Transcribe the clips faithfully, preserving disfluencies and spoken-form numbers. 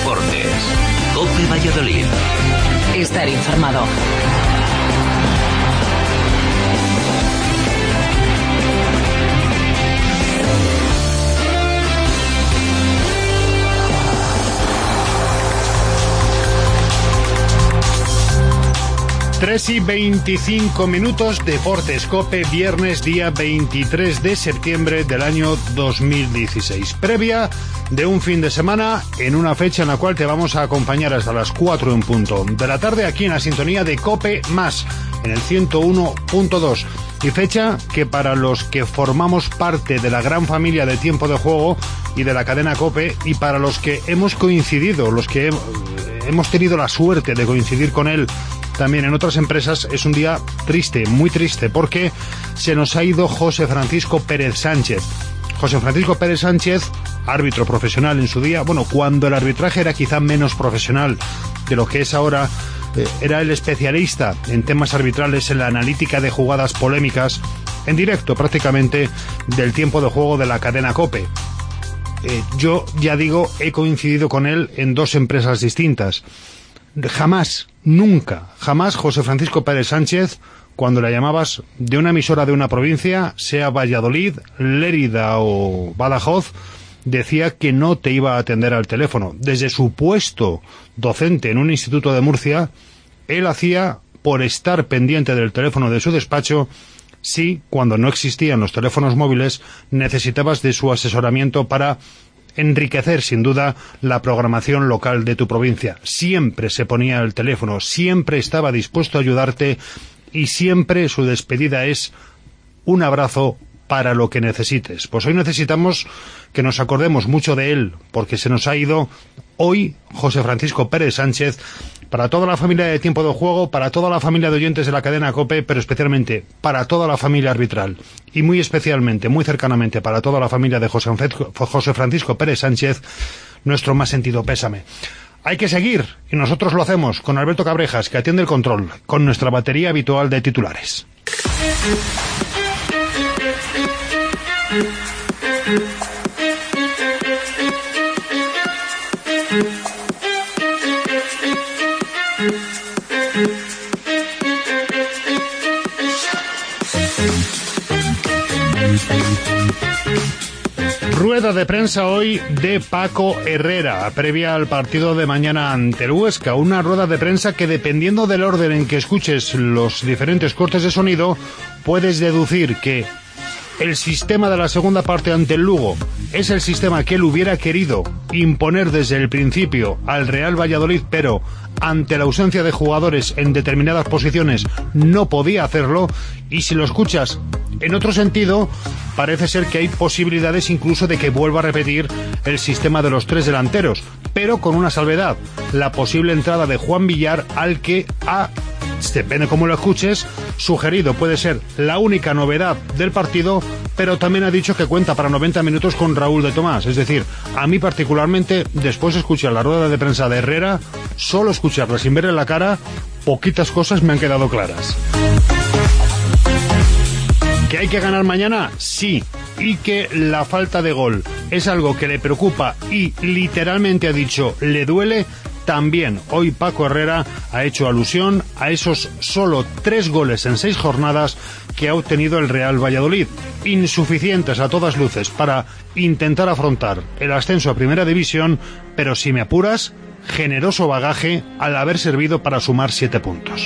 Deportes. COPE Valladolid. Estar informado. tres y veinticinco minutos, Deportes COPE, viernes día veintitrés de septiembre del año dos mil dieciséis. Previa de un fin de semana en una fecha en la cual te vamos a acompañar hasta las cuatro en punto de la tarde aquí en la sintonía de COPE Más, en el ciento uno punto dos. Y fecha que para los que formamos parte de la gran familia de Tiempo de Juego y de la cadena COPE, y para los que hemos coincidido, los que hemos tenido la suerte de coincidir con él también en otras empresas, es un día triste, muy triste, porque se nos ha ido José Francisco Pérez Sánchez. José Francisco Pérez Sánchez, árbitro profesional en su día, bueno, cuando el arbitraje era quizá menos profesional de lo que es ahora, eh, era el especialista en temas arbitrales, en la analítica de jugadas polémicas, en directo prácticamente del Tiempo de Juego de la cadena COPE. Eh, yo, ya digo, he coincidido con él en dos empresas distintas. Jamás, nunca, jamás José Francisco Pérez Sánchez, cuando le llamabas de una emisora de una provincia, sea Valladolid, Lérida o Badajoz, decía que no te iba a atender al teléfono. Desde su puesto docente en un instituto de Murcia, él hacía por estar pendiente del teléfono de su despacho, si, cuando no existían los teléfonos móviles, necesitabas de su asesoramiento para enriquecer sin duda la programación local de tu provincia. Siempre se ponía el teléfono, siempre estaba dispuesto a ayudarte y siempre su despedida es un abrazo para lo que necesites. Pues hoy necesitamos que nos acordemos mucho de él, porque se nos ha ido hoy José Francisco Pérez Sánchez. Para toda la familia de Tiempo de Juego, para toda la familia de oyentes de la cadena COPE, pero especialmente para toda la familia arbitral. Y muy especialmente, muy cercanamente, para toda la familia de José Francisco Pérez Sánchez, nuestro más sentido pésame. Hay que seguir, y nosotros lo hacemos con Alberto Cabrejas, que atiende el control, con nuestra batería habitual de titulares. Rueda de prensa hoy de Paco Herrera, previa al partido de mañana ante el Huesca. Una rueda de prensa que, dependiendo del orden en que escuches los diferentes cortes de sonido, puedes deducir que el sistema de la segunda parte ante el Lugo es el sistema que él hubiera querido imponer desde el principio al Real Valladolid, pero ante la ausencia de jugadores en determinadas posiciones no podía hacerlo. Y si lo escuchas en otro sentido, parece ser que hay posibilidades incluso de que vuelva a repetir el sistema de los tres delanteros, pero con una salvedad: la posible entrada de Juan Villar, al que ha, depende cómo lo escuches, sugerido puede ser la única novedad del partido, pero también ha dicho que cuenta para noventa minutos con Raúl de Tomás. Es decir, a mí particularmente, después de escuchar la rueda de prensa de Herrera, solo escucharla sin verle la cara, poquitas cosas me han quedado claras. ¿Que hay que ganar mañana? Sí. Y que la falta de gol es algo que le preocupa y literalmente ha dicho le duele, también. Hoy Paco Herrera ha hecho alusión a esos solo tres goles en seis jornadas que ha obtenido el Real Valladolid, insuficientes a todas luces para intentar afrontar el ascenso a Primera División, pero si me apuras, generoso bagaje al haber servido para sumar siete puntos.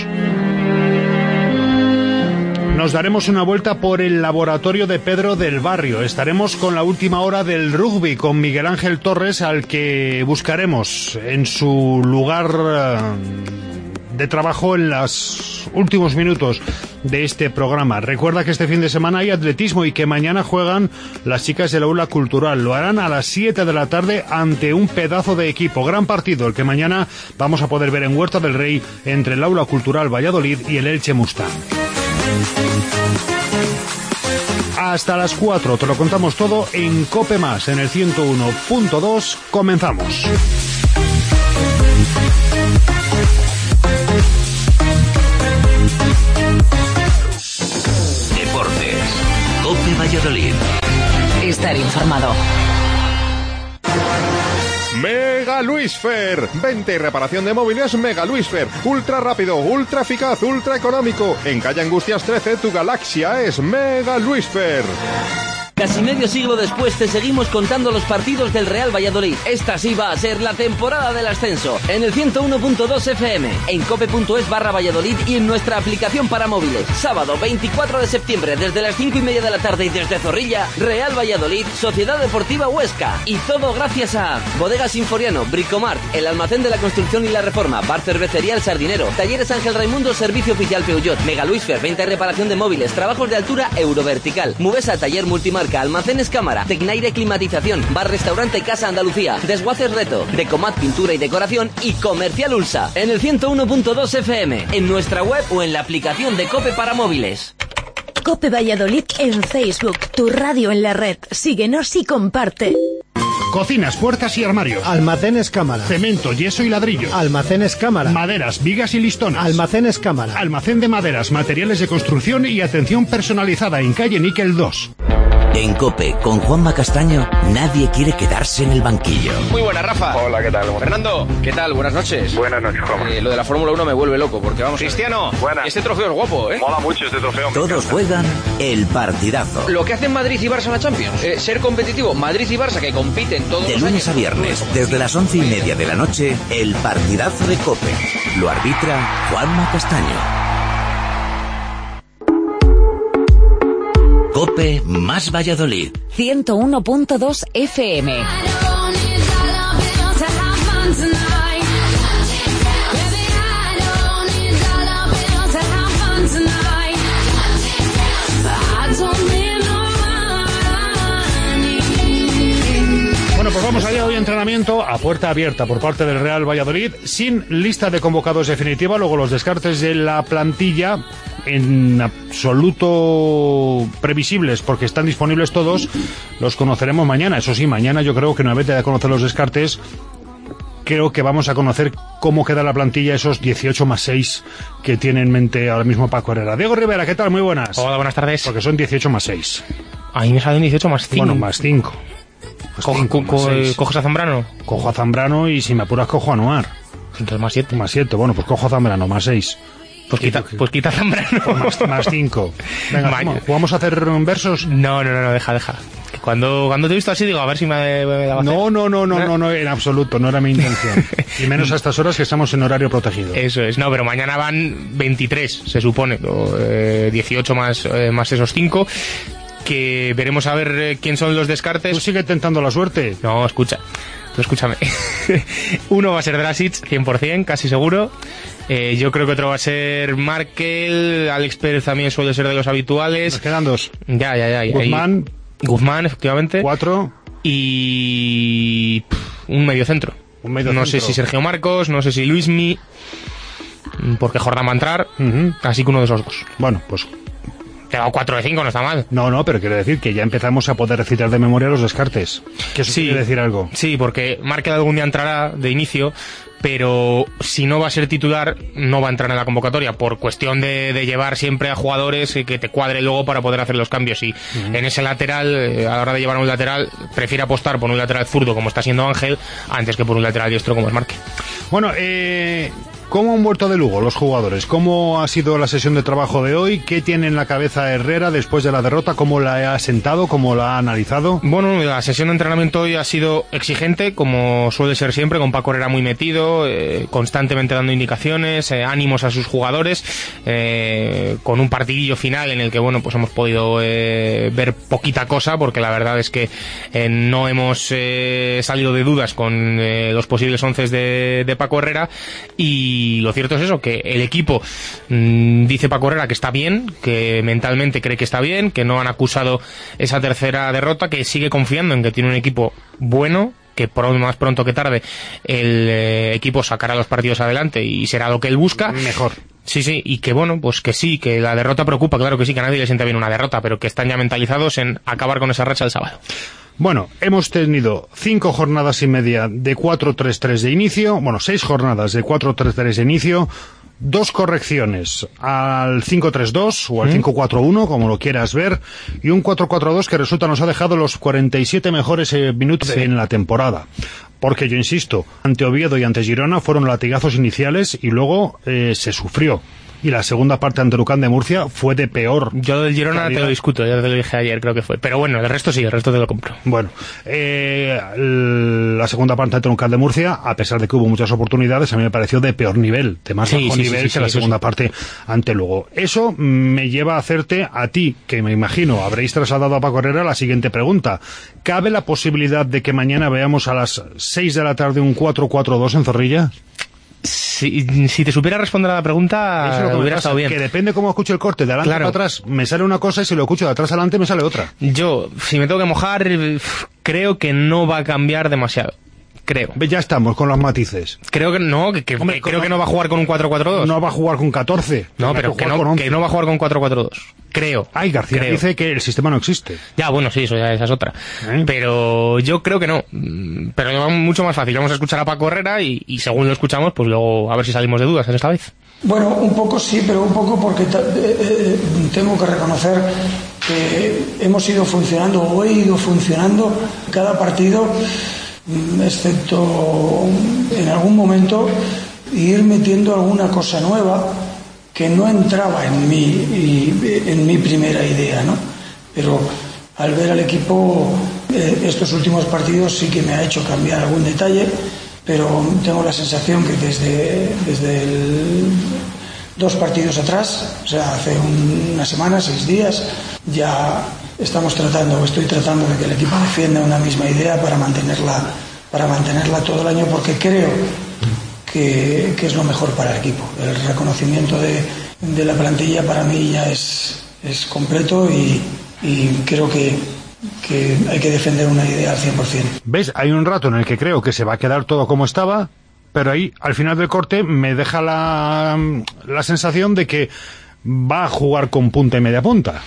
Nos daremos una vuelta por el laboratorio de Pedro del Barrio. Estaremos con la última hora del rugby con Miguel Ángel Torres, al que buscaremos en su lugar de trabajo en los últimos minutos de este programa. Recuerda que este fin de semana hay atletismo y que mañana juegan las chicas del Aula Cultural. Lo harán a las siete de la tarde ante un pedazo de equipo. Gran partido el que mañana vamos a poder ver en Huerta del Rey entre el Aula Cultural Valladolid y el Elche Mustang. Hasta las cuatro te lo contamos todo en COPE Más, en el ciento uno punto dos. Comenzamos. Deportes. COPE Valladolid. Estar informado. Mega Luisfer. Venta y reparación de móviles Mega Luisfer. Ultra rápido, ultra eficaz, ultra económico. En calle Angustias trece, tu galaxia es Mega Luisfer. Casi medio siglo después te seguimos contando los partidos del Real Valladolid. Esta sí va a ser la temporada del ascenso. En el ciento uno punto dos F M, en cope punto es barra Valladolid y en nuestra aplicación para móviles. Sábado veinticuatro de septiembre desde las cinco y media de la tarde y desde Zorrilla, Real Valladolid, Sociedad Deportiva Huesca. Y todo gracias a Bodegas Sinforiano, Bricomart, el almacén de la construcción y la reforma, Bar Cervecería El Sardinero, Talleres Ángel Raimundo, Servicio Oficial Peugeot, Mega Luisfer, venta y reparación de móviles, trabajos de altura Eurovertical, Muvesa, Taller Multimarca, Almacenes Cámara, Tecnaire Climatización, Bar Restaurante Casa Andalucía, Desguaces Reto, Decomat Pintura y Decoración y Comercial Ulsa. En el ciento uno punto dos F M, en nuestra web o en la aplicación de COPE para móviles. COPE Valladolid en Facebook, tu radio en la red. Síguenos y comparte. Cocinas, puertas y armarios. Almacenes Cámara. Cemento, yeso y ladrillo. Almacenes Cámara. Maderas, vigas y listones. Almacenes Cámara. Almacén de maderas, materiales de construcción y atención personalizada en calle Níquel dos. En COPE, con Juanma Castaño, nadie quiere quedarse en el banquillo. Muy buena, Rafa. Hola, ¿qué tal? Fernando, ¿qué tal? Buenas noches. Buenas noches, Juanma. Eh, lo de la Fórmula uno me vuelve loco, porque vamos... Cristiano. Buenas. Este trofeo es guapo, ¿eh? Mola mucho este trofeo. Todos juegan el partidazo. Lo que hacen Madrid y Barça en la Champions. Eh, ser competitivo. Madrid y Barça que compiten todos De los lunes años. a viernes, desde las once y media de la noche, el partidazo de COPE. Lo arbitra Juanma Castaño. COPE más Valladolid. ciento uno punto dos F M. Bueno, pues vamos allá. Hoy entrenamiento a puerta abierta por parte del Real Valladolid, sin lista de convocados definitiva. Luego los descartes de la plantilla, en absoluto previsibles, porque están disponibles todos, los conoceremos mañana. Eso sí, mañana yo creo que una vez de conocer los descartes, creo que vamos a conocer cómo queda la plantilla, esos dieciocho más seis que tiene en mente ahora mismo Paco Herrera. Diego Rivera, ¿qué tal? Muy buenas. Hola, buenas tardes. Porque son dieciocho más seis. Ahí me salen dieciocho más cinco. Bueno, más cinco. Pues Co cinco co más seis. ¿Coges a Zambrano? Cojo a Zambrano y si me apuras cojo a Anuar. Entonces más siete. Más siete, bueno, pues cojo a Zambrano, más seis. Pues quita, pues quita Zambrano. Pues más, más cinco. Venga, ¿jugamos, ¿jugamos a hacer versos? No, no, no, no, deja, deja. Que cuando, cuando te he visto así digo, a ver si me, me daba No, no, no, no, no, no, en absoluto, no era mi intención. Y menos a estas horas que estamos en horario protegido. Eso es, no, pero mañana van veintitrés, se supone, o, eh, dieciocho más, eh, más esos cinco, que veremos a ver eh, quién son los descartes. ¿Tú sigue tentando la suerte? No, escucha, tú escúchame. Uno va a ser Drasic, cien por cien, casi seguro. Eh, yo creo que otro va a ser Markel. Alex Pérez también suele ser de los habituales. Nos quedan dos. Ya, ya, ya. Guzmán. Ahí, Guzmán, efectivamente. Cuatro. Y pff, un medio centro. Un medio no centro. sé si Sergio Marcos, no sé si Luismi, porque Jordán va a entrar. Uh-huh. Así que uno de esos dos. Bueno, pues... Te he dado cuatro de cinco, no está mal. No, no, pero quiero decir que ya empezamos a poder recitar de memoria los descartes. Que eso sí, quiere decir algo. Sí, porque Markel algún día entrará de inicio, pero si no va a ser titular, no va a entrar en la convocatoria, por cuestión de, de llevar siempre a jugadores que te cuadre luego para poder hacer los cambios. Y uh-huh. en ese lateral, a la hora de llevar a un lateral, prefiere apostar por un lateral zurdo como está siendo Ángel, antes que por un lateral diestro como es Markel. Bueno, eh... ¿cómo han vuelto de Lugo los jugadores? ¿Cómo ha sido la sesión de trabajo de hoy? ¿Qué tiene en la cabeza Herrera después de la derrota? ¿Cómo la ha sentado? ¿Cómo la ha analizado? Bueno, la sesión de entrenamiento hoy ha sido exigente, como suele ser siempre, con Paco Herrera muy metido, eh, constantemente dando indicaciones, eh, ánimos a sus jugadores, eh, con un partidillo final en el que, bueno, pues hemos podido eh, ver poquita cosa, porque la verdad es que eh, no hemos eh, salido de dudas con eh, los posibles once de, de Paco Herrera, y Y lo cierto es eso, que el equipo mmm, dice Paco Herrera que está bien, que mentalmente cree que está bien, que no han acusado esa tercera derrota, que sigue confiando en que tiene un equipo bueno, que por más pronto que tarde el eh, equipo sacará los partidos adelante y será lo que él busca. Mejor. Sí, sí, y que bueno, pues que sí, que la derrota preocupa, claro que sí, que a nadie le sienta bien una derrota, pero que están ya mentalizados en acabar con esa racha el sábado. Bueno, hemos tenido cinco jornadas y media de cuatro tres tres de inicio, bueno, seis jornadas de cuatro tres tres de inicio, dos correcciones al cinco tres dos o al ¿Mm? cinco cuatro uno, como lo quieras ver, y un cuatro cuatro dos que resulta nos ha dejado los cuarenta y siete mejores eh, minutos sí. en la temporada. Porque yo insisto, ante Oviedo y ante Girona fueron latigazos iniciales y luego eh, se sufrió. Y la segunda parte ante Lucán de Murcia fue de peor. Yo del Girona calidad. Te lo discuto, ya te lo dije ayer, creo que fue. Pero bueno, el resto sí, el resto te lo compro. Bueno, eh, la segunda parte ante Lucán de Murcia, a pesar de que hubo muchas oportunidades, a mí me pareció de peor nivel, de más sí, bajo sí, nivel sí, sí, que sí, la segunda sí. parte ante Lugo. Eso me lleva a hacerte a ti, que me imagino habréis trasladado a Paco Herrera, la siguiente pregunta. ¿Cabe la posibilidad de que mañana veamos a las seis de la tarde un cuatro cuatro dos en Zorrilla? Si, si te supiera responder a la pregunta, eso es lo que hubiera pasa, estado bien. Que depende cómo escucho el corte, de adelante claro. para atrás me sale una cosa y si lo escucho de atrás adelante me sale otra. Yo, si me tengo que mojar, creo que no va a cambiar demasiado. Creo. Ya estamos con los matices. Creo que no, que, que, Hombre, creo que no va a jugar con un cuatro cuatro dos. No va a jugar con catorce. No, pero que no, que no va a jugar con cuatro cuatro dos. Creo. Ay, García creo. dice que el sistema no existe. Ya, bueno, sí, eso ya esa es otra. ¿Eh? Pero yo creo que no. Pero va mucho más fácil. Vamos a escuchar a Paco Herrera y, y según lo escuchamos, pues luego a ver si salimos de dudas en esta vez. Bueno, un poco sí, pero un poco porque t- eh, tengo que reconocer que hemos ido funcionando o he ido funcionando cada partido, excepto en algún momento ir metiendo alguna cosa nueva que no entraba en mi, en mi primera idea, ¿no? Pero al ver al equipo eh, estos últimos partidos sí que me ha hecho cambiar algún detalle, pero tengo la sensación que desde, desde el, dos partidos atrás, o sea, hace un, una semana, seis días, ya estamos tratando, o estoy tratando de que el equipo defienda una misma idea para mantenerla, para mantenerla todo el año, porque creo que, que es lo mejor para el equipo. El reconocimiento de, de la plantilla para mí ya es, es completo y, y creo que, que hay que defender una idea al cien por ciento. ¿Ves? Hay un rato en el que creo que se va a quedar todo como estaba, pero ahí, al final del corte, me deja la, la sensación de que va a jugar con punta y media punta.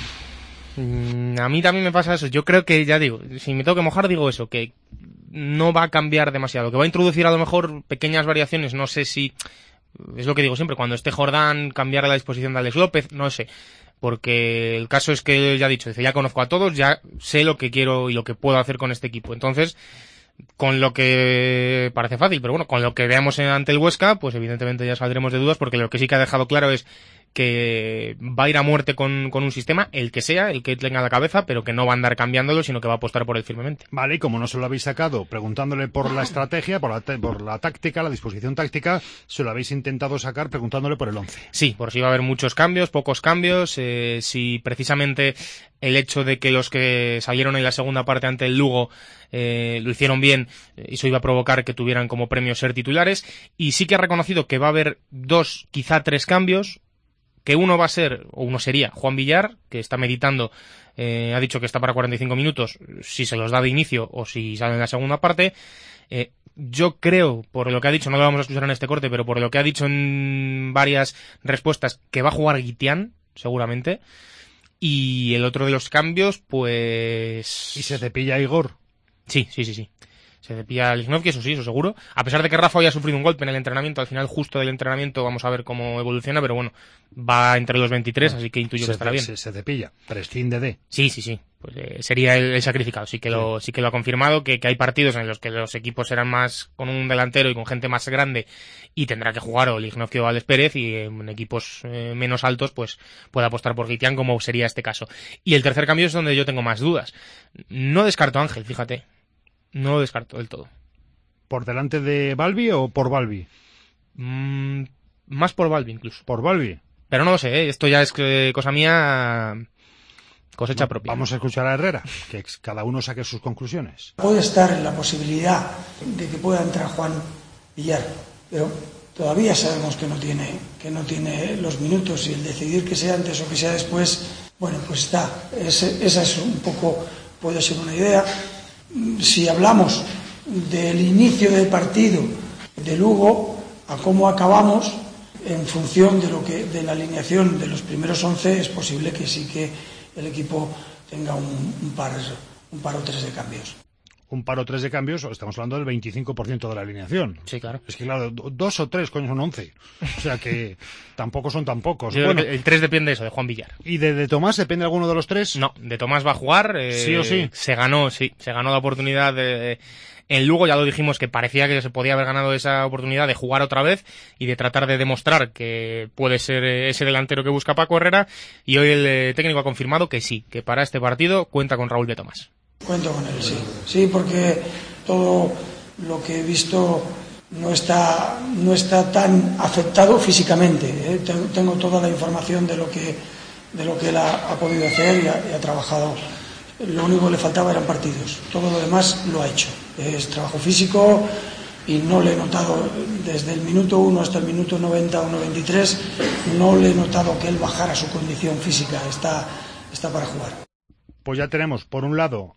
A mí también me pasa eso. Yo creo que, ya digo, si me tengo que mojar, digo eso, que no va a cambiar demasiado, que va a introducir a lo mejor pequeñas variaciones, no sé si, es lo que digo siempre, cuando esté Jordán, cambiar la disposición de Alex López, no sé, porque el caso es que ya he dicho, dice, ya conozco a todos, ya sé lo que quiero y lo que puedo hacer con este equipo, entonces, con lo que parece fácil, pero bueno, con lo que veamos ante el Huesca, pues evidentemente ya saldremos de dudas, porque lo que sí que ha dejado claro es que va a ir a muerte con, con un sistema, el que sea, el que tenga a la cabeza, pero que no va a andar cambiándolo, sino que va a apostar por él firmemente. Vale, y como no se lo habéis sacado preguntándole por la estrategia, por la, por la táctica, la disposición táctica, se lo habéis intentado sacar preguntándole por el once. Sí, por si va a haber muchos cambios, pocos cambios, eh, si precisamente el hecho de que los que salieron en la segunda parte ante el Lugo eh, lo hicieron bien, eso iba a provocar que tuvieran como premio ser titulares, y sí que ha reconocido que va a haber dos, quizá tres cambios, que uno va a ser, o uno sería, Juan Villar, que está meditando, eh, ha dicho que está para cuarenta y cinco minutos, si se los da de inicio o si sale en la segunda parte. Eh, yo creo, por lo que ha dicho, no lo vamos a escuchar en este corte, pero por lo que ha dicho en varias respuestas, que va a jugar Guitián, seguramente. Y el otro de los cambios, pues... ¿Y se cepilla Igor? Sí, sí, sí, sí. Se cepilla a Lichnowsky, eso sí, eso seguro. A pesar de que Rafa había sufrido un golpe en el entrenamiento, al final justo del entrenamiento vamos a ver cómo evoluciona, pero bueno, va entre los veintitrés, así que intuyo se, que estará bien. Se, se cepilla, prescinde de... Sí, sí, sí. Pues eh, sería el, el sacrificado, sí que sí. lo sí que lo ha confirmado, que, que hay partidos en los que los equipos serán más con un delantero y con gente más grande y tendrá que jugar o Lichnowsky o Alex Pérez, y en equipos eh, menos altos pues puede apostar por Guitián, como sería este caso. Y el tercer cambio es donde yo tengo más dudas. No descarto a Ángel, fíjate. No lo descarto del todo. ¿Por delante de Balbi o por Balbi? Mm, más por Balbi incluso. ¿Por Balbi? Pero no lo sé, ¿eh? Esto ya es eh, cosa mía, cosecha propia. Vamos a escuchar a Herrera, que cada uno saque sus conclusiones. Puede estar en la posibilidad de que pueda entrar Juan Villar, pero todavía sabemos que no tiene, que no tiene los minutos, y el decidir que sea antes o que sea después, bueno, pues está. Ese, esa es un poco, puede ser una idea. Si hablamos del inicio del partido de Lugo a cómo acabamos, en función de lo que de la alineación de los primeros once, es posible que sí que el equipo tenga un, un par un par o tres de cambios. un par o tres de cambios, estamos hablando del veinticinco por ciento de la alineación. Sí, claro. Es que claro, dos o tres, coño, son once. O sea que tampoco son tan pocos. Yo bueno, creo que el tres depende de eso, de Juan Villar. ¿Y de, de Tomás depende alguno de los tres? No, de Tomás va a jugar. Eh, sí o sí. Se ganó, sí, se ganó la oportunidad de... En Lugo ya lo dijimos que parecía que se podía haber ganado esa oportunidad de jugar otra vez y de tratar de demostrar que puede ser ese delantero que busca Paco Herrera, y hoy el eh, técnico ha confirmado que sí, que para este partido cuenta con Raúl de Tomás. Cuento con él, sí. Sí, porque todo lo que he visto no está, no está tan afectado físicamente, ¿eh? Tengo toda la información de lo que, de lo que él ha, ha podido hacer y ha, y ha trabajado. Lo único que le faltaba eran partidos. Todo lo demás lo ha hecho. Es trabajo físico y no le he notado, desde el minuto uno hasta el minuto noventa o noventa y tres, no le he notado que él bajara su condición física. Está, está para jugar. Pues ya tenemos, por un lado,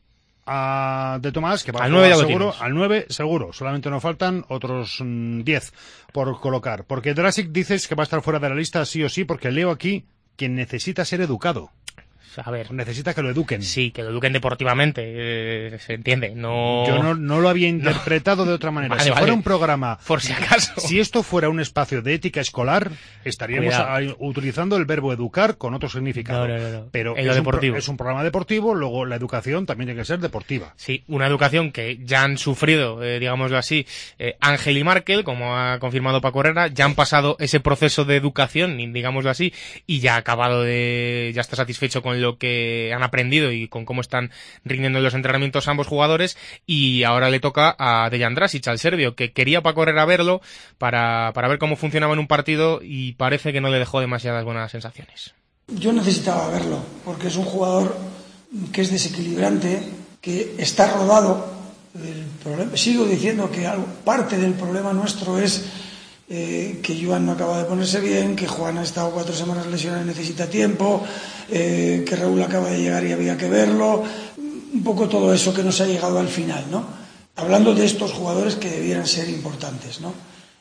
a De Tomás, que va a al nueve ya lo seguro, tienes. al nueve seguro. Solamente nos faltan otros diez por colocar. Porque Drasic dices que va a estar fuera de la lista sí o sí, porque leo aquí que necesita ser educado. A ver, necesita que lo eduquen. Sí, que lo eduquen deportivamente, eh, se entiende. No... Yo no, no lo había interpretado no. de otra manera. Vale, si vale. fuera un programa, por si acaso, si esto fuera un espacio de ética escolar, estaríamos a, utilizando el verbo educar con otro significado. No, no, no, no. Pero en lo es, deportivo. Un, es un programa deportivo, luego la educación también tiene que ser deportiva. Sí, una educación que ya han sufrido, eh, digámoslo así, eh, Ángel y Markel, como ha confirmado Paco Herrera, ya han pasado ese proceso de educación, digámoslo así, y ya ha acabado de, ya está satisfecho con lo que han aprendido y con cómo están rindiendo en los entrenamientos ambos jugadores, y ahora le toca a Dejan Drasic, al serbio, que quería Paco Herrera verlo para, para ver cómo funcionaba en un partido, y parece que no le dejó demasiadas buenas sensaciones. Yo necesitaba verlo, porque es un jugador que es desequilibrante, que está rodado. El problema, sigo diciendo que algo, parte del problema nuestro es eh, que Joan no acaba de ponerse bien, que Juan ha estado cuatro semanas lesionado y necesita tiempo, eh, que Raúl acaba de llegar y había que verlo, un poco todo eso que nos ha llegado al final, ¿no? Hablando de estos jugadores que debieran ser importantes, ¿no?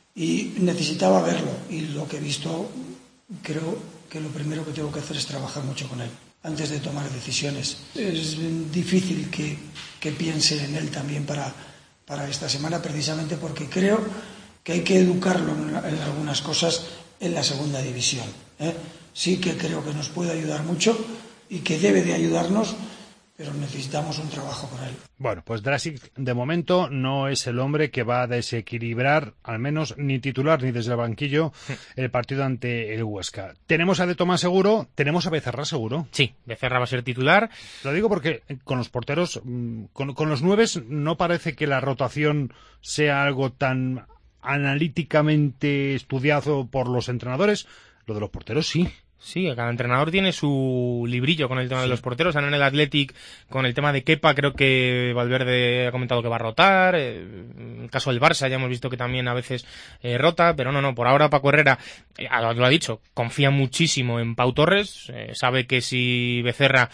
Y necesitaba verlo, y lo que he visto, creo que lo primero que tengo que hacer es trabajar mucho con él antes de tomar decisiones. Es difícil que, que piense en él también para, para esta semana, precisamente porque creo que hay que educarlo en, en algunas cosas en la segunda división, ¿eh? Sí que creo que nos puede ayudar mucho y que debe de ayudarnos, pero necesitamos un trabajo con él. Bueno, pues Drasic de momento no es el hombre que va a desequilibrar, al menos ni titular ni desde el banquillo, el partido ante el Huesca. Tenemos a De Tomás seguro, tenemos a Becerra seguro. Sí, Becerra va a ser titular. Lo digo porque con los porteros, con, con los nueves, no parece que la rotación sea algo tan analíticamente estudiado por los entrenadores. Lo de los porteros sí. Sí, cada entrenador tiene su librillo con el tema sí. de los porteros. Ahora en el Athletic, con el tema de Kepa, creo que Valverde ha comentado que va a rotar. En el caso del Barça ya hemos visto que también a veces eh, rota, pero no, no, por ahora Paco Herrera, eh, lo ha dicho, confía muchísimo en Pau Torres, eh, sabe que si Becerra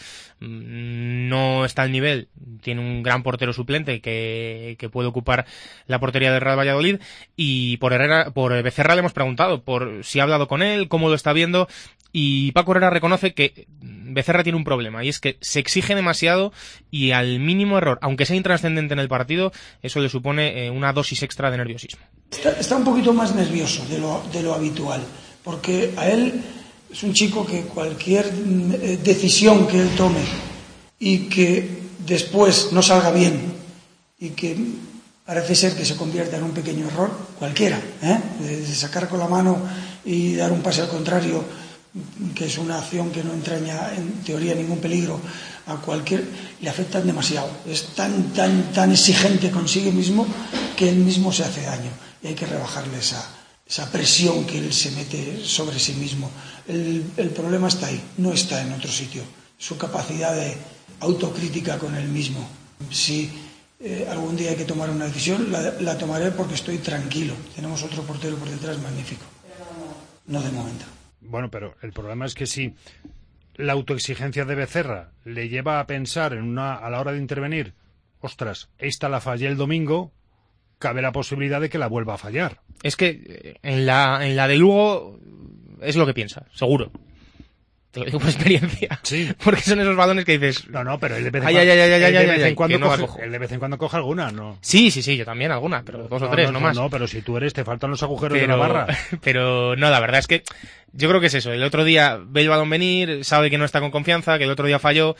mmm, no está al nivel, tiene un gran portero suplente que, que puede ocupar la portería del Real Valladolid, y por Herrera, por Becerra le hemos preguntado por si ha hablado con él, cómo lo está viendo. Y Paco Herrera reconoce que Becerra tiene un problema, y es que se exige demasiado, y al mínimo error, aunque sea intrascendente en el partido, eso le supone eh, una dosis extra de nerviosismo. Está, está un poquito más nervioso de lo, de lo habitual, porque a él es un chico que cualquier eh, decisión que él tome y que después no salga bien y que parece ser que se convierta en un pequeño error, cualquiera, ¿eh? de, de sacar con la mano y dar un pase al contrario, que es una acción que no entraña en teoría ningún peligro, a cualquier, le afectan demasiado. Es tan, tan, tan exigente consigo mismo que él mismo se hace daño, y hay que rebajarle esa, esa presión que él se mete sobre sí mismo. El, el problema está ahí, no está en otro sitio. Su capacidad de autocrítica con él mismo. Si eh, algún día hay que tomar una decisión, la, la tomaré porque estoy tranquilo. Tenemos otro portero por detrás magnífico. No de momento. Bueno, pero el problema es que si la autoexigencia de Becerra le lleva a pensar en una, a la hora de intervenir, ostras, esta la fallé el domingo, cabe la posibilidad de que la vuelva a fallar. Es que en la, en la de Lugo es lo que piensa, seguro. te lo digo por experiencia. Sí. Porque son esos balones que dices... No, no, pero él de vez en ay, cuando, ay, ay, ay, él de ay, vez ay, en cuando que no la coge, cojo. él de vez en cuando coge alguna, ¿no? Sí, sí, sí, yo también alguna, pero dos no, o tres, no, no, no más. No, pero si tú eres, te faltan los agujeros pero, de la barra. Pero no, la verdad es que yo creo que es eso. El otro día ve el balón venir, sabe que no está con confianza, que el otro día falló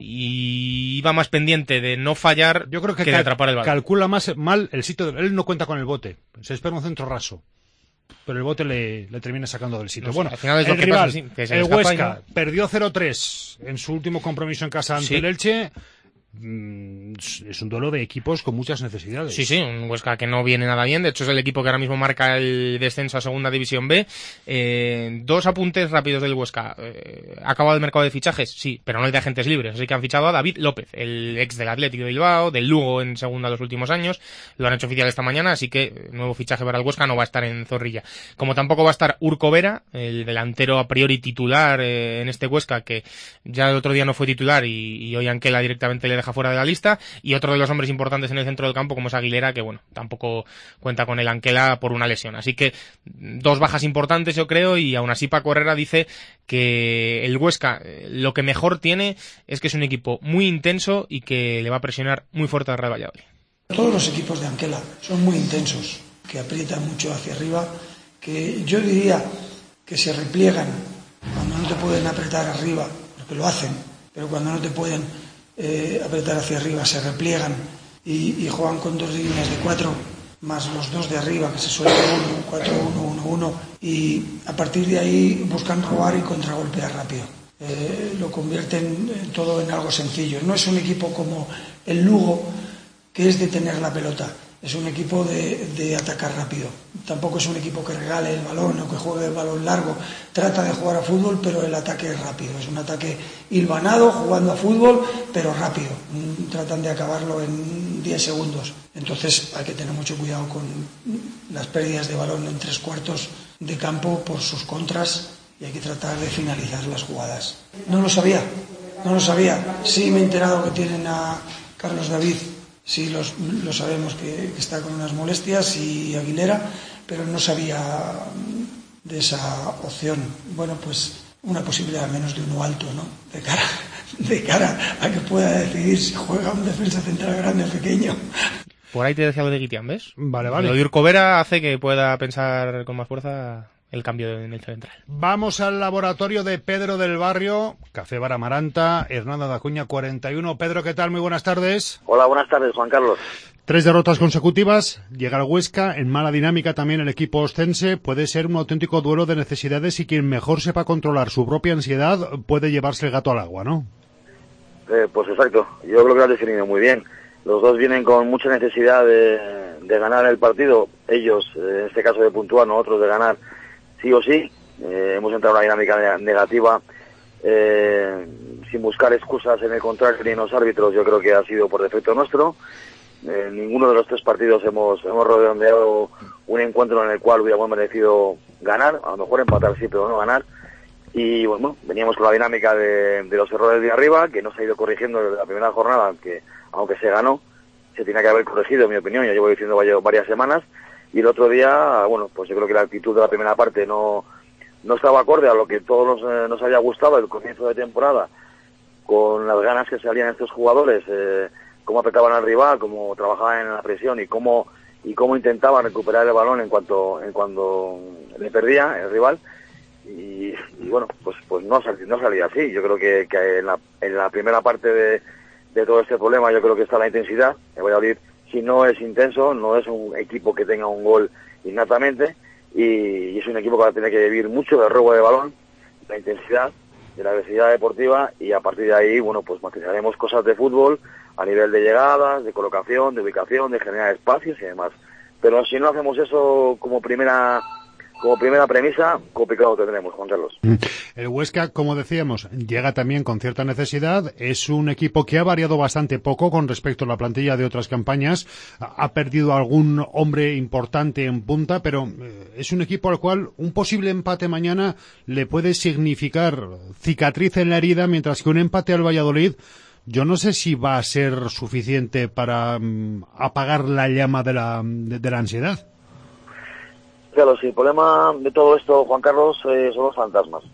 y iba más pendiente de no fallar yo creo que, que de atrapar el balón. Calcula más mal el sitio. De, él no cuenta con el bote. Se espera un centro raso. Pero el bote le, le termina sacando del sitio. No sé, bueno, al final es el lo que rival, pasa, sí, que se el escapa Huesca, no... perdió cero tres en su último compromiso en casa ante sí. el Elche. Es un duelo de equipos con muchas necesidades. Sí, sí, un Huesca que no viene nada bien. De hecho, es el equipo que ahora mismo marca el descenso a Segunda División B. Eh, dos apuntes rápidos del Huesca. Eh, ¿Ha acabado el mercado de fichajes? Sí, pero no hay de agentes libres. Así que han fichado a David López, el ex del Atlético de Bilbao, del Lugo en Segunda los últimos años. Lo han hecho oficial esta mañana, así que nuevo fichaje para el Huesca, no va a estar en Zorrilla. Como tampoco va a estar Urco Vera, el delantero a priori titular eh, en este Huesca, que ya el otro día no fue titular y, y hoy Anquela directamente le deja fuera de la lista. Y otro de los hombres importantes en el centro del campo, como es Aguilera, que bueno, tampoco cuenta con el Anquela por una lesión. Así que dos bajas importantes, yo creo, y aún así Paco Herrera dice que el Huesca lo que mejor tiene es que es un equipo muy intenso y que le va a presionar muy fuerte al Real Valladolid. Todos los equipos de Anquela son muy intensos, que aprietan mucho hacia arriba, que yo diría que se repliegan cuando no te pueden apretar arriba, porque lo hacen, pero cuando no te pueden Eh, apretar hacia arriba, se repliegan y, y juegan con dos líneas de cuatro más los dos de arriba que se sueltan uno, cuatro, uno, uno, uno y a partir de ahí buscan robar y contragolpear rápido. Eh, lo convierten eh, todo en algo sencillo. No es un equipo como el Lugo, que es de tener la pelota, es un equipo de, de atacar rápido. Tampoco es un equipo que regale el balón o que juegue el balón largo. Trata de jugar a fútbol, pero el ataque es rápido. Es un ataque hilvanado, jugando a fútbol, pero rápido. Tratan de acabarlo en diez segundos. Entonces hay que tener mucho cuidado con las pérdidas de balón en tres cuartos de campo por sus contras y hay que tratar de finalizar las jugadas. No lo sabía, no lo sabía. Sí me he enterado que tienen a Carlos David. Sí, los, lo sabemos que, que está con unas molestias y Aguilera, pero no sabía de esa opción. Bueno, pues una posibilidad menos de uno alto, ¿no? De cara, de cara a que pueda decidir si juega un defensa central grande o pequeño. Por ahí te decía lo de Guitián, ¿ves? Vale, vale. Lo de Urco Vera hace que pueda pensar con más fuerza el cambio en el central. Vamos al laboratorio de Pedro del Barrio, Café Bar Amaranta, Hernando de Acuña cuarenta y uno. Pedro, ¿qué tal? Muy buenas tardes. Hola, buenas tardes, Juan Carlos. Tres derrotas consecutivas, llega el Huesca, en mala dinámica también el equipo ostense, puede ser un auténtico duelo de necesidades y quien mejor sepa controlar su propia ansiedad puede llevarse el gato al agua, ¿no? Eh, pues exacto, yo creo que lo has definido muy bien. Los dos vienen con mucha necesidad de, de ganar el partido, ellos, en este caso de puntuar, nosotros de ganar sí o sí. Eh, hemos entrado en una dinámica negativa, eh, sin buscar excusas en el contrario ni en los árbitros, yo creo que ha sido por defecto nuestro. Eh, ninguno de los tres partidos hemos, hemos redondeado un encuentro en el cual hubiéramos merecido ganar, a lo mejor empatar sí, pero no ganar. Y bueno, veníamos con la dinámica de, de los errores de arriba, que no se ha ido corrigiendo desde la primera jornada, que aunque se ganó, se tenía que haber corregido, en mi opinión, ya llevo diciendo varias semanas. Y el otro día, bueno, pues yo creo que la actitud de la primera parte no, no estaba acorde a lo que todos nos, eh, nos había gustado el comienzo de temporada, con las ganas que salían estos jugadores, eh, cómo apretaban al rival, cómo trabajaban en la presión y cómo y cómo intentaban recuperar el balón en cuanto en cuando le perdía el rival. Y, y bueno, pues pues no salía, no salía así. Yo creo que, que en, la, en la primera parte de, de todo este problema yo creo que está la intensidad. El Valladolid, si no es intenso, no es un equipo que tenga un gol innatamente, y, y es un equipo que va a tener que vivir mucho del robo de balón, la intensidad, de la agresividad deportiva, y a partir de ahí, bueno, pues materializaremos cosas de fútbol a nivel de llegadas, de colocación, de ubicación, de generar espacios y demás. Pero si no hacemos eso como primera como primera premisa, complicado tendremos, Juan Carlos. El Huesca, como decíamos, llega también con cierta necesidad. Es un equipo que ha variado bastante poco con respecto a la plantilla de otras campañas. Ha perdido algún hombre importante en punta, pero es un equipo al cual un posible empate mañana le puede significar cicatriz en la herida, mientras que un empate al Valladolid, yo no sé si va a ser suficiente para um, apagar la llama de la, de, de la ansiedad. Claro, sí, el problema de todo esto, Juan Carlos, eh, son los fantasmas.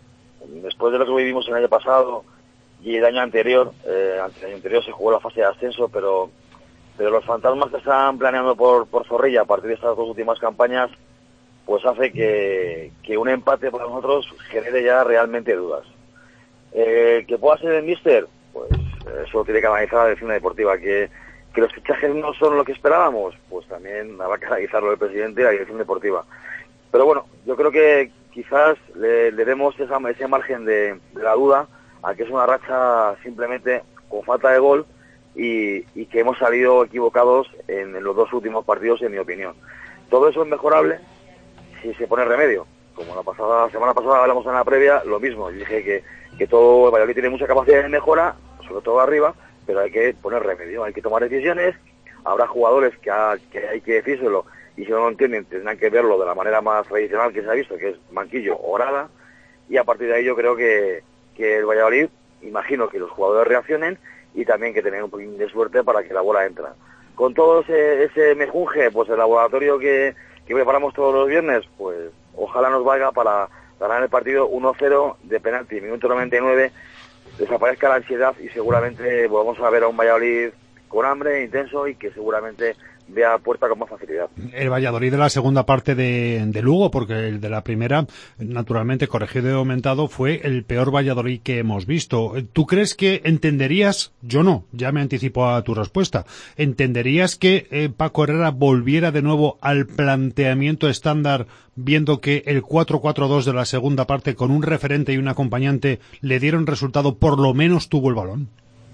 después de lo que vivimos el año pasado y el año anterior, eh, el año anterior se jugó la fase de ascenso, pero pero los fantasmas que están planeando por, por Zorrilla a partir de estas dos últimas campañas, pues hace que, que un empate para nosotros genere ya realmente dudas. Eh, ¿Que pueda ser el míster? Pues eso tiene que analizar la dirección deportiva. ¿Que, que los fichajes no son lo que esperábamos? Pues también habrá que analizarlo el presidente y la dirección deportiva. Pero bueno, yo creo que quizás le, le demos esa, ese margen de, de la duda a que es una racha simplemente con falta de gol y, y que hemos salido equivocados en, en los dos últimos partidos, en mi opinión. Todo eso es mejorable si se pone remedio. Como la pasada semana pasada hablamos en la previa, lo mismo. Yo dije que, que todo Valladolid tiene mucha capacidad de mejora, sobre todo arriba, pero hay que poner remedio, hay que tomar decisiones. Habrá jugadores que, ha, que hay que decírselo, y si no lo entienden tendrán que verlo de la manera más tradicional que se ha visto, que es banquillo o grada, y a partir de ahí yo creo que, que el Valladolid, imagino que los jugadores reaccionen y también que tengan un poquito de suerte para que la bola entre. Con todo ese, ese mejunje, pues el laboratorio que, que preparamos todos los viernes, pues ojalá nos valga para ganar el partido uno cero de penalti, minuto noventa y nueve, desaparezca la ansiedad y seguramente vamos a ver a un Valladolid con hambre, intenso y que seguramente vea puerta con más facilidad. El Valladolid de la segunda parte de, de Lugo, porque el de la primera, naturalmente corregido y aumentado, fue el peor Valladolid que hemos visto. ¿Tú crees que entenderías, yo no, ya me anticipo a tu respuesta, entenderías que eh, Paco Herrera volviera de nuevo al planteamiento estándar, viendo que el cuatro cuatro dos de la segunda parte con un referente y un acompañante le dieron resultado, por lo menos tuvo el balón?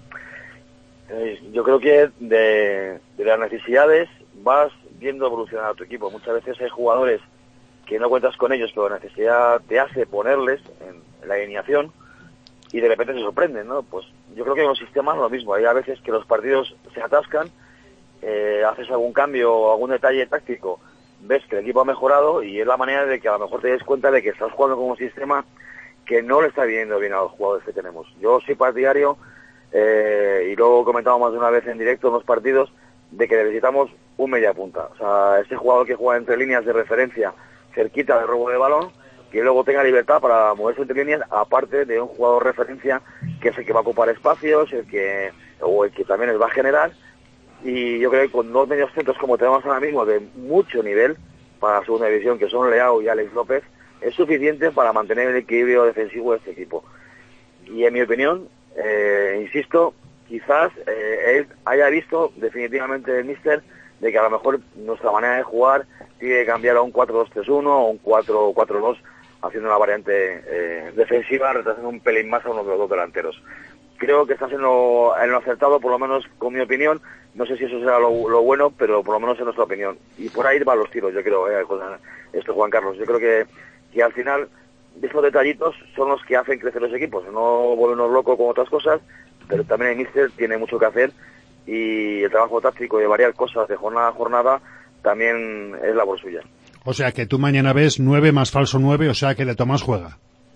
Yo creo que de, de las necesidades vas viendo evolucionar a tu equipo. Muchas veces hay jugadores que no cuentas con ellos, pero la necesidad te hace ponerles en, en la alineación y de repente se sorprenden, ¿no? Pues yo creo que en los sistemas lo mismo. Hay a veces que los partidos se atascan, eh, haces algún cambio o algún detalle táctico, ves que el equipo ha mejorado y es la manera de que a lo mejor te des cuenta de que estás jugando con un sistema que no le está viniendo bien a los jugadores que tenemos. Yo soy partidario, Eh, y luego comentamos más de una vez en directo en los partidos, de que necesitamos un media punta. O sea, ese jugador que juega entre líneas de referencia, cerquita del robo de balón, que luego tenga libertad para moverse entre líneas, aparte de un jugador referencia que es el que va a ocupar espacios, el que o el que también les va a generar. Y yo creo que con dos medios centros como tenemos ahora mismo, de mucho nivel para la segunda división, que son Leao y Alex López, es suficiente para mantener el equilibrio defensivo de este equipo. Y en mi opinión, Eh, insisto, quizás eh, él haya visto definitivamente el míster de que a lo mejor nuestra manera de jugar tiene que cambiar a un cuatro dos tres uno o un cuatro cuatro dos, haciendo una variante eh, defensiva, retrasando un pelín más a uno de los dos delanteros. Creo que está siendo en lo acertado, por lo menos con mi opinión. No sé si eso será lo, lo bueno, pero por lo menos en nuestra opinión. Y por ahí van los tiros, yo creo, eh, con esto, Juan Carlos. Yo creo que, que al final esos detallitos son los que hacen crecer los equipos, no volvernos locos con otras cosas, pero también el míster tiene mucho que hacer y el trabajo táctico de variar cosas de jornada a jornada también es labor suya. O sea que tú mañana ves nueve más falso nueve, o sea que de Tomás juega.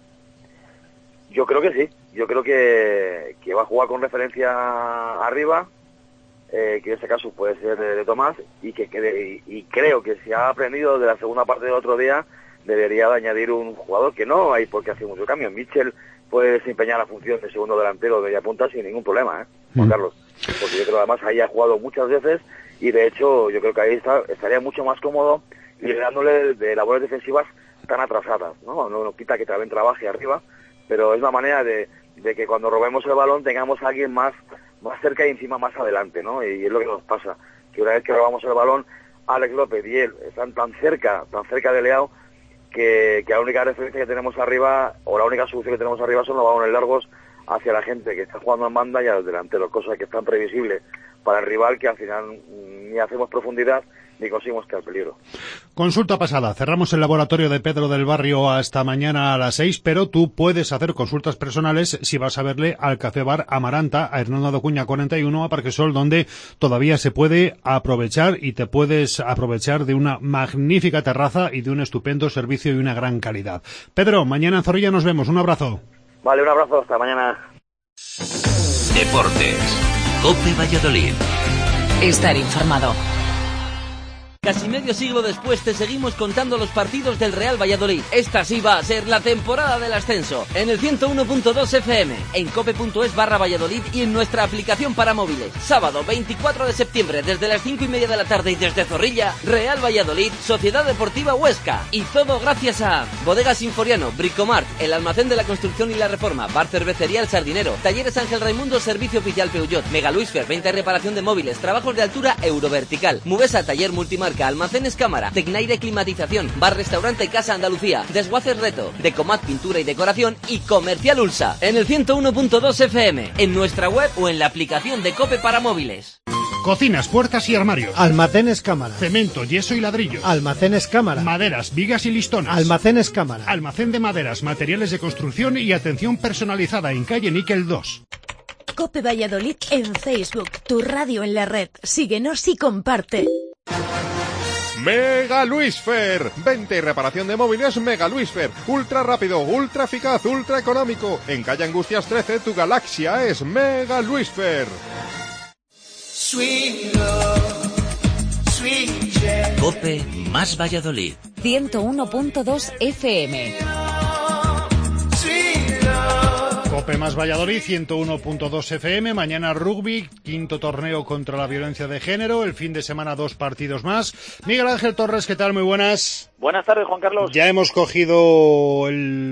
Yo creo que sí, yo creo que, que va a jugar con referencia arriba, eh, que en este caso puede ser de, de Tomás, y que, que de, y, y creo que si ha aprendido de la segunda parte del otro día, debería de añadir un jugador que no hay por qué hacer mucho cambio. Mitchell puede desempeñar la función de segundo delantero de media punta sin ningún problema, ¿eh? Juan Carlos, porque yo creo que además ahí ha jugado muchas veces y de hecho yo creo que ahí está, estaría mucho más cómodo liberándole de labores defensivas tan atrasadas, ¿no? No, no quita que también trabaje arriba, pero es la manera de, de que cuando robemos el balón tengamos a alguien más, más cerca y encima más adelante, ¿no? Y es lo que nos pasa, que una vez que robamos el balón, Alex López y él están tan cerca, tan cerca de Leao, Que, que la única referencia que tenemos arriba, o la única solución que tenemos arriba son los balones largos hacia la gente que está jugando en banda y a los delanteros, cosa que es tan previsible para el rival que al final ni hacemos profundidad ni conseguimos crear peligro. Consulta pasada. Cerramos el laboratorio de Pedro del Barrio hasta mañana a las seis, pero tú puedes hacer consultas personales si vas a verle al Café Bar Amaranta, a Hernando de Acuña cuarenta y uno, a Parquesol, donde todavía se puede aprovechar y te puedes aprovechar de una magnífica terraza y de un estupendo servicio y una gran calidad. Pedro, mañana en Zorrilla nos vemos. Un abrazo. Vale, un abrazo. Hasta mañana. Deportes. COPE Valladolid. Estar informado. Casi medio siglo después te seguimos contando los partidos del Real Valladolid. Esta sí va a ser la temporada del ascenso. En el ciento uno punto dos F M, en cope.es barra Valladolid y en nuestra aplicación para móviles. Sábado veinticuatro de septiembre desde las cinco y media de la tarde y desde Zorrilla, Real Valladolid, Sociedad Deportiva Huesca. Y todo gracias a Bodegas Sinforiano, Bricomart, el almacén de la construcción y la reforma, Bar Cervecería El Sardinero, Talleres Ángel Raimundo, Servicio Oficial Peugeot, Mega Luisfer, venta y reparación de móviles, trabajos de altura Eurovertical, Mubesa, Taller Multimarca, Almacenes Cámara, Tecnaire Climatización, Bar Restaurante Casa Andalucía, Desguaces Reto, Decomat Pintura y Decoración y Comercial Ulsa. En el ciento uno punto dos F M, en nuestra web o en la aplicación de Cope para móviles. Cocinas, puertas y armarios. Almacenes Cámara. Cemento, yeso y ladrillos. Almacenes Cámara. Maderas, vigas y listones. Almacenes Cámara. Almacén de maderas, materiales de construcción y atención personalizada en calle Níquel dos. Cope Valladolid en Facebook, tu radio en la red. Síguenos y comparte. Mega Luisfer, venta y reparación de móviles Mega Luisfer, ultra rápido, ultra eficaz, ultra económico. En calle Angustias trece, tu galaxia es Mega Luisfer. Cope más Valladolid. ciento uno punto dos F M. Cope más Valladolid, ciento uno punto dos F M. Mañana rugby, quinto torneo contra la violencia de género. El fin de semana dos partidos más. Miguel Ángel Torres, ¿qué tal? Muy buenas. Buenas tardes, Juan Carlos. Ya hemos cogido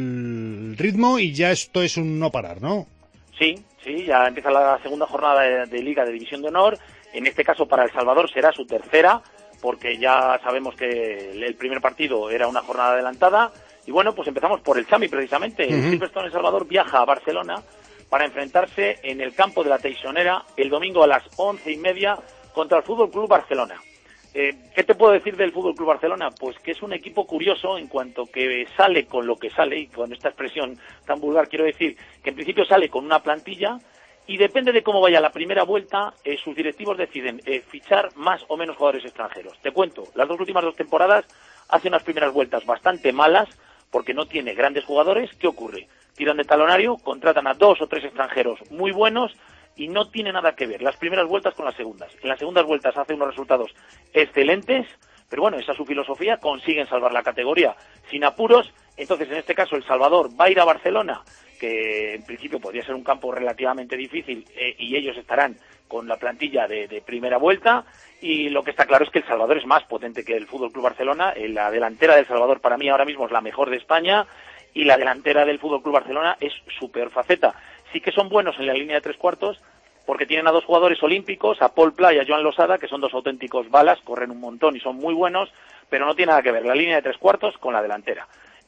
el ritmo y ya esto es un no parar, ¿no? Sí, sí, ya empieza la segunda jornada de, de Liga de División de Honor. En este caso para El Salvador será su tercera, porque ya sabemos que el primer partido era una jornada adelantada. Y bueno, pues empezamos por el Chami, precisamente. Uh-huh. El Silverstone El Salvador viaja a Barcelona para enfrentarse en el campo de la Teixonera el domingo a las once y media contra el Fútbol Club Barcelona. Eh, ¿Qué te puedo decir del Fútbol Club Barcelona? Pues que es un equipo curioso en cuanto que sale con lo que sale, y con esta expresión tan vulgar quiero decir que en principio sale con una plantilla y depende de cómo vaya la primera vuelta, eh, sus directivos deciden eh, fichar más o menos jugadores extranjeros. Te cuento, las dos últimas dos temporadas hace unas primeras vueltas bastante malas, porque no tiene grandes jugadores. ¿Qué ocurre? Tiran de talonario, contratan a dos o tres extranjeros muy buenos y no tiene nada que ver las primeras vueltas con las segundas. En las segundas vueltas hace unos resultados excelentes, pero bueno, esa es su filosofía, consiguen salvar la categoría sin apuros. Entonces, en este caso, El Salvador va a ir a Barcelona, que en principio podría ser un campo relativamente difícil, eh, y ellos estarán con la plantilla de, de primera vuelta. Y lo que está claro es que El Salvador es más potente que el Fútbol Club Barcelona. La delantera del Salvador para mí ahora mismo es la mejor de España y la delantera del Fútbol Club Barcelona es su peor faceta. Sí que son buenos en la línea de tres cuartos porque tienen a dos jugadores olímpicos, a Paul Pla y a Joan Losada, que son dos auténticos balas, corren un montón y son muy buenos, pero no tiene nada que ver la línea de tres cuartos con la delantera.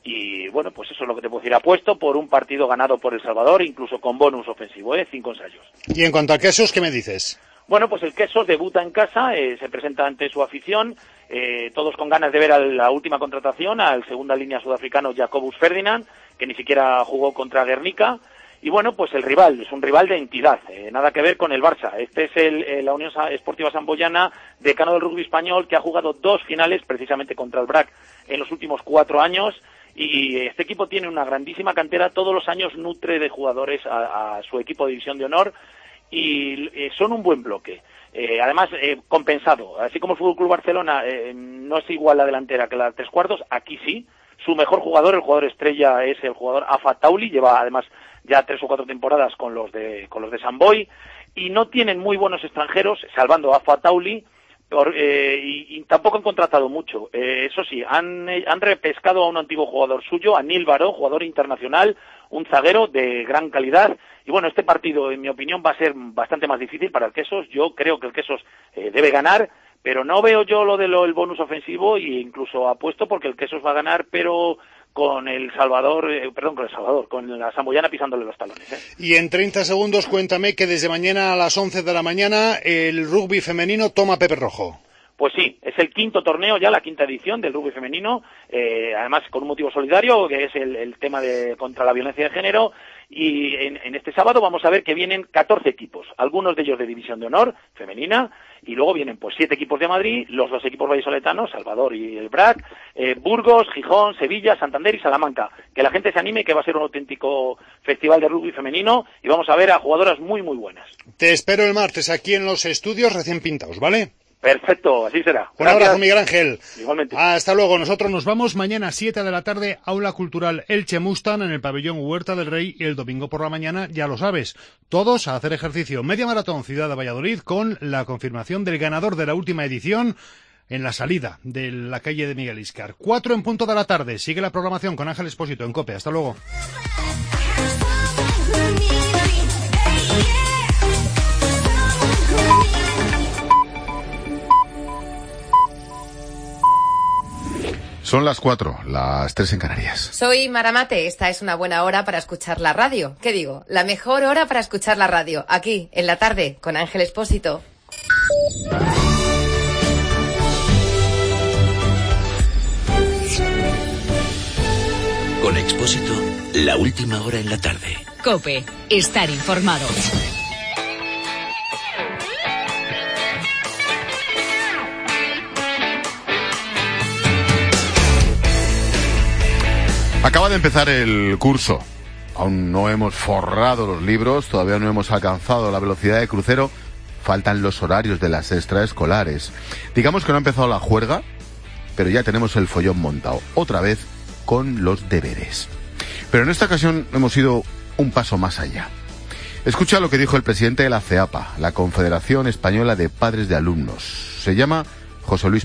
Y bueno, pues eso es lo que te puedo decir. Apuesto por un partido ganado por El Salvador, incluso con bonus ofensivo, ¿eh? Cinco ensayos. Y en cuanto a quesos, ¿qué me dices? Bueno, pues el Quesos debuta en casa, eh, se presenta ante su afición, eh, todos con ganas de ver a la última contratación, al segunda línea sudafricano Jacobus Ferdinand, que ni siquiera jugó contra Guernica. Y bueno, pues el rival, es un rival de entidad, eh, nada que ver con el Barça. Este es el, eh, la Unión Esportiva Samboyana, decano del rugby español, que ha jugado dos finales precisamente contra el B R A C en los últimos cuatro años. Y este equipo tiene una grandísima cantera, todos los años nutre de jugadores a, a su equipo de División de Honor. Y eh, son un buen bloque, eh, además eh, compensado, así como el Fútbol Club Barcelona eh, no es igual la delantera que la de tres cuartos, aquí sí, su mejor jugador, el jugador estrella es el jugador Afa Tauli, lleva además ya tres o cuatro temporadas con los de con los de San Boy, y no tienen muy buenos extranjeros, salvando a Afa Tauli, por, eh, y, y tampoco han contratado mucho, eh, eso sí, han, eh, han repescado a un antiguo jugador suyo, a Nil Baró, jugador internacional, un zaguero de gran calidad. Y bueno, este partido, en mi opinión, va a ser bastante más difícil para el Quesos. Yo creo que el Quesos eh, debe ganar, pero no veo yo lo del bonus ofensivo, e incluso apuesto porque el Quesos va a ganar, pero con el Salvador, eh, perdón, con el Salvador, con la Samboyana pisándole los talones, ¿eh? Y en treinta segundos cuéntame que desde mañana a las once de la mañana el rugby femenino toma Pepe Rojo. Pues sí, es el quinto torneo ya, la quinta edición del rugby femenino, eh, además con un motivo solidario, que es el, el tema de contra la violencia de género, y en, en este sábado vamos a ver que vienen catorce equipos, algunos de ellos de División de Honor femenina, y luego vienen pues siete equipos de Madrid, los dos equipos vallisoletanos, Salvador y el B R A C, eh, Burgos, Gijón, Sevilla, Santander y Salamanca. Que la gente se anime, que va a ser un auténtico festival de rugby femenino, y vamos a ver a jugadoras muy muy buenas. Te espero el martes aquí en los estudios recién pintados, ¿vale? Perfecto, así será. Un Gracias. abrazo, Miguel Ángel. Igualmente. Hasta luego. Nosotros nos vamos mañana a siete de la tarde, Aula Cultural Elche Mustang en el pabellón Huerta del Rey, y el domingo por la mañana, ya lo sabes, todos a hacer ejercicio. Media maratón Ciudad de Valladolid con la confirmación del ganador de la última edición en la salida de la calle de Miguel Íscar. Cuatro en punto de la tarde. Sigue la programación con Ángel Expósito en COPE. Hasta luego. Son las cuatro, las tres en Canarias. Soy Maramate, esta es una buena hora para escuchar la radio. ¿Qué digo? La mejor hora para escuchar la radio, aquí, en la tarde, con Ángel Expósito. Con Expósito, la última hora en la tarde. COPE, estar informado. Acaba de empezar el curso. Aún no hemos forrado los libros, todavía no hemos alcanzado la velocidad de crucero. Faltan los horarios de las extraescolares. Digamos que no ha empezado la juerga, pero ya tenemos el follón montado. Otra vez con los deberes. Pero en esta ocasión hemos ido un paso más allá. Escucha lo que dijo el presidente de la CEAPA, la Confederación Española de Padres de Alumnos. Se llama José Luis